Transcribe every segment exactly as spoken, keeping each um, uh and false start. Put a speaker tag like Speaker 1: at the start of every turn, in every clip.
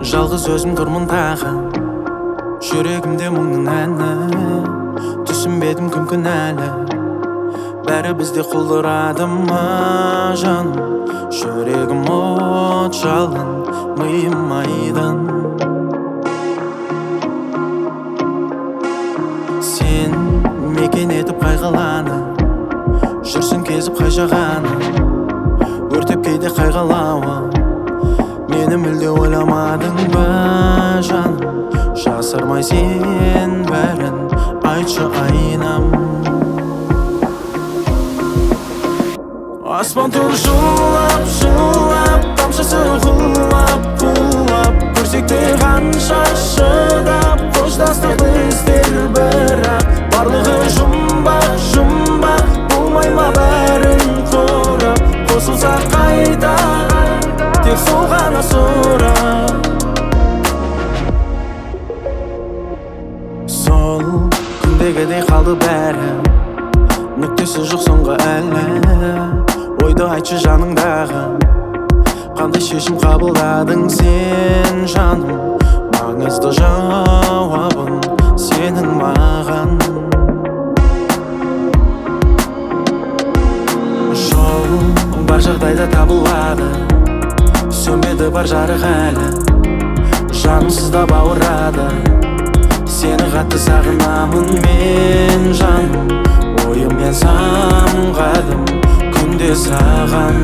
Speaker 1: Жалғыз өзім тұрмын тағы, жүрегімде мұңның әні. Түсінбедім кім кінәлі, бәрі бізде құлдырады ма жаным. Жүрегім от жалын, миым айдын. Сен мекен етіп қайғыланы, жүрсің кезіп қай жағаны, өртеп кейде қайғылауы. Мені мүлде ойламадың ба жаным, жасырмай сен бәрін айтшы айнам. Аспан тұр жылап, жылап, тамшысы құлап, құлап. Көрсек те қанша шыдап, қоштастықты іздер бірақ. Барлығы жұмбақ, жұмбақ, болмай ма бәрін құрап. Қосылсақ қайта, тек сол ғана сұрақ. Сол күндегідей қалды бәрі, нүктесі жоқ соңғы әлі. Ойды айтшы жаныңдағы, қандай шешім қабылдадың сен жаным. Маңызды жауабын сенің маған. Жол бар жағдайда табылады, сөнбеді бар жарық әлі. Жанымсыз да бауырады, сені қатты сағынамын мен жаным. Ойыммен самғадым күнде саған.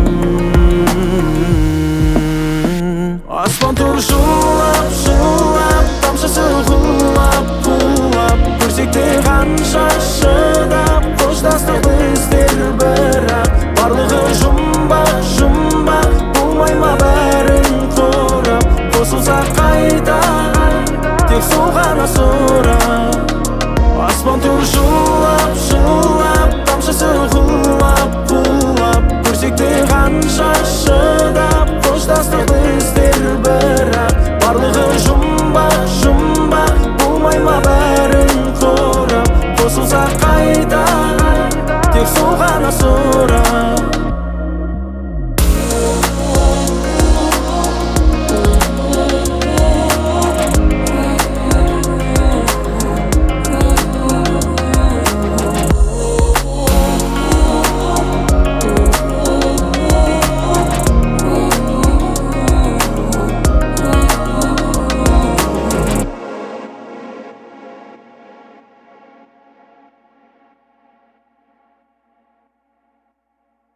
Speaker 1: Аспан тұр жылап, жылап, тамшысы құлап, құлап. Көрсек те қанша шыдап, қоштастықты іздер бірақ. Барлығы жұмбақ, жұмбақ, болмай ма бәрін құрап. Қосылсақ қайта, тек сол ғана сұрақ. Аспан тұр жылап, жылап, тамшысы құлап, құлап. Көрсек те қанша шыдап, қоштастықты іздер бірақ. Барлығы жұмбақ, жұмбақ, болмай ма бәрін құрап. Қосылсақ қайта, тек сол ғана сұрақ.